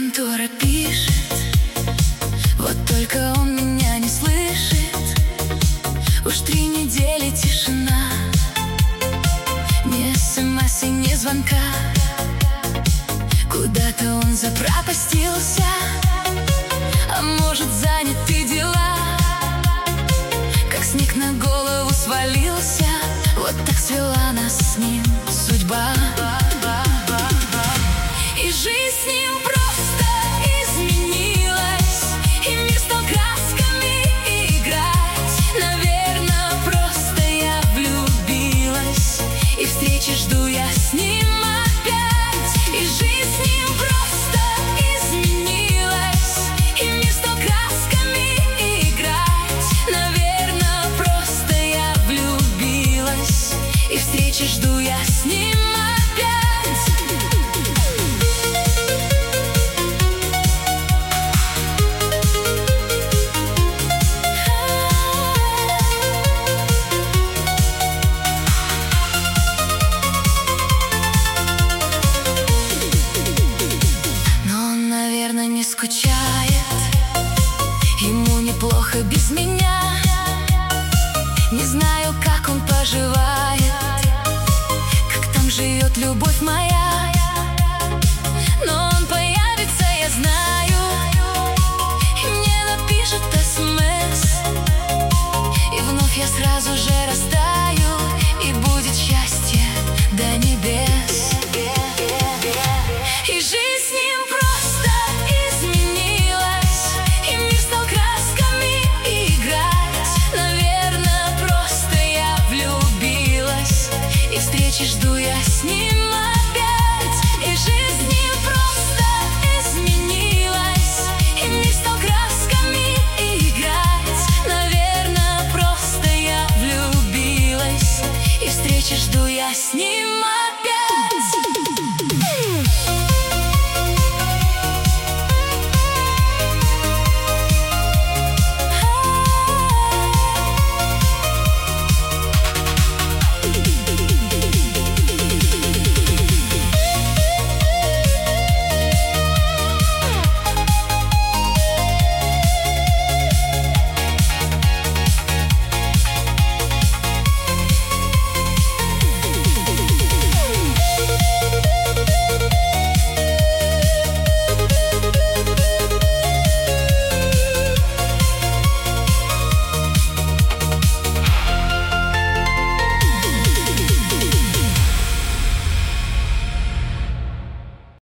контора пишет, вот только он меня не слышит. Уж 3 недели тишина, ни смс и ни звонка. Куда-то он запропастился, а может, заняты дела. Как снег на голову свалился, вот так свела нас с ним судьба. И жизнь с ним просто изменилась, и мир стал красками играть. Наверное, просто я влюбилась, и встречи жду я с ним опять. И жизнь с ним просто изменилась, и мир стал красками играть. Наверное, просто я влюбилась, и встречи жду я с ним опять. Не скучает, ему неплохо без меня. Не знаю, как он поживает, как там живет любовь моя.